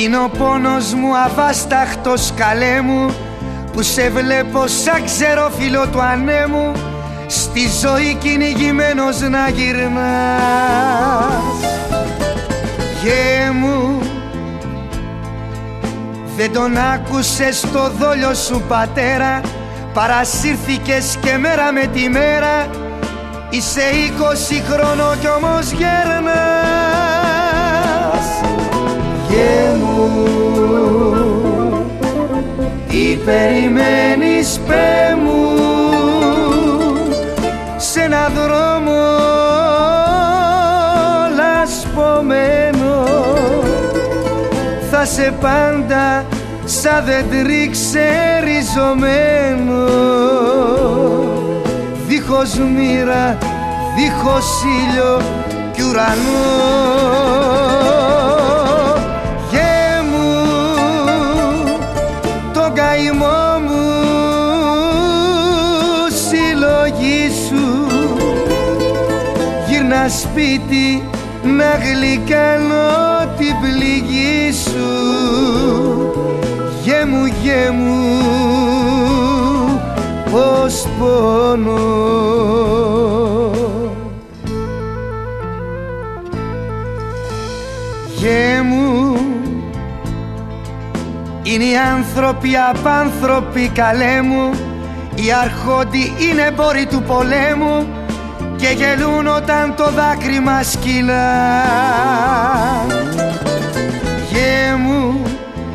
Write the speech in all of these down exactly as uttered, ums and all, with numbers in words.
Είναι ο πόνος μου αβάσταχτος καλέ μου, που σε βλέπω σαν ξερόφυλλο του ανέμου, στη ζωή κυνηγημένος να γυρνάς. Γε μου, δεν τον άκουσες το δόλιο σου πατέρα, παρασύρθηκες και μέρα με τη μέρα, είσαι είκοσι χρόνο κι όμως γέρνας. Γε μου, τι περιμένεις πέ μου, σε ένα δρόμο λασπωμένο, θα σε πάντα σαν δέντρι ξεριζωμένο, δίχως μοίρα, δίχως ήλιο κι ουρανό. Γε μου, τον καημό μου συλλογή σου, γύρνα σπίτι να γλυκάνω την πληγή σου. Γε μου, γε μου, πως πονώ. Γε μου, είναι οι άνθρωποι απάνθρωποι καλέ μου, οι αρχόντοι είναι εμπόροι του πολέμου και γελούν όταν το δάκρυ μας κυλά. Γε μου,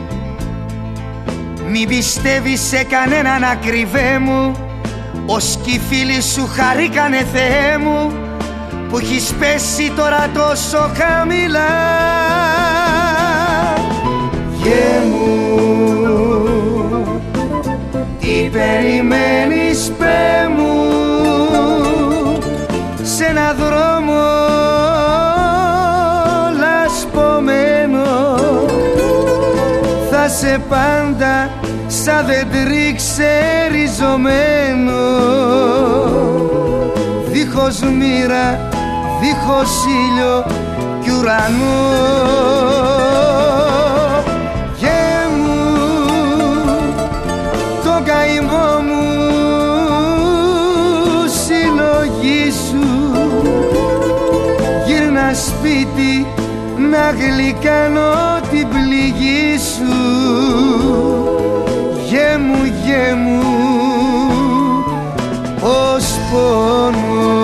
μην πιστεύεις σε κανέναν ακριβέ μου, ως κι οι φίλοι σου χαρήκανε Θεέ μου, που έχεις πέσει τώρα τόσο χαμηλά. Γε μου, τι περιμένεις πέ μου, σε ένα δρόμο λασπωμένο, θα σε πάντα σαν δέντρι ξεριζωμένο, δίχως μοίρα, δίχως ήλιο κι ουρανό. Γε μου, τον καημό μου συλλογή σου, γύρνα σπίτι να γλυκάνω την πληγή σου. Γε μου, γε μου, πως πονώ.